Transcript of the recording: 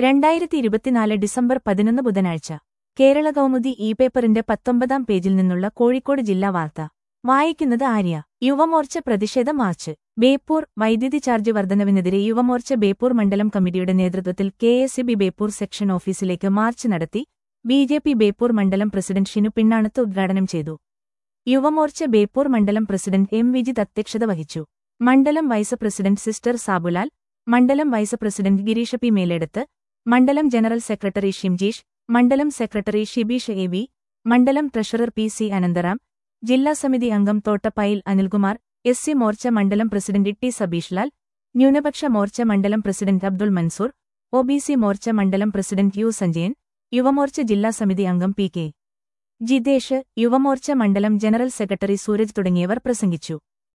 2024 December 11 ബുധനാഴ്ച കേരള കൗമുദി ഇ-പേപ്പറിന്റെ 19-ാം പേജിൽ നിന്നുള്ള കോഴിക്കോട് ജില്ലാ വാർത്ത വായിക്കുന്നത് ആര്യ. യുവമോർച്ച പ്രതിഷേധ മാർച്ച് ബേപ്പൂർ. വൈദ്യുതി ചാർജ് വർധനവിനെതിരെ യുവമോർച്ച ബേപ്പൂർ മണ്ഡലം കമ്മിറ്റിയുടെ നേതൃത്വത്തിൽ കെ.എസ്.ഇ.ബി. ബേപ്പൂർ സെക്ഷൻ ഓഫീസിലേക്ക് മാർച്ച് നടത്തി. ബി.ജെ.പി. ബേപ്പൂർ മണ്ഡലം പ്രസിഡന്റ് ഷിനു പിണ്ണാണത്ത് ഉദ്ഘാടനം ചെയ്തു. യുവമോർച്ച ബേപ്പൂർ മണ്ഡലം പ്രസിഡന്റ് എം. വിജിത് അധ്യക്ഷത വഹിച്ചു. മണ്ഡലം വൈസ് പ്രസിഡന്റ് സിസ്റ്റർ സാബുലാൽ, മണ്ഡലം vice president Girisha P. Meleduth, മണ്ഡലം ജനറൽ സെക്രട്ടറി ഷിംജീഷ്, മണ്ഡലം സെക്രട്ടറി ഷിബീഷ് എ. മണ്ഡലം ട്രഷറർ പി. സി. അനന്തറാം, ജില്ലാ സമിതി അംഗം തോട്ടപ്പായിൽ അനിൽകുമാർ, എസ്.സി. മോർച്ച മണ്ഡലം പ്രസിഡന്റ് ടി. സബീഷ് ലാൽ, ന്യൂനപക്ഷ മോർച്ച മണ്ഡലം പ്രസിഡന്റ് അബ്ദുൾ മൻസൂർ, ഒ.ബി.സി. മോർച്ച മണ്ഡലം പ്രസിഡന്റ് യു. സഞ്ജയൻ, യുവമോർച്ച ജില്ലാ സമിതി അംഗം പി. കെ. ജിതേഷ്, യുവമോർച്ച മണ്ഡലം ജനറൽ സെക്രട്ടറി സൂരജ് തുടങ്ങിയവർ പ്രസംഗിച്ചു.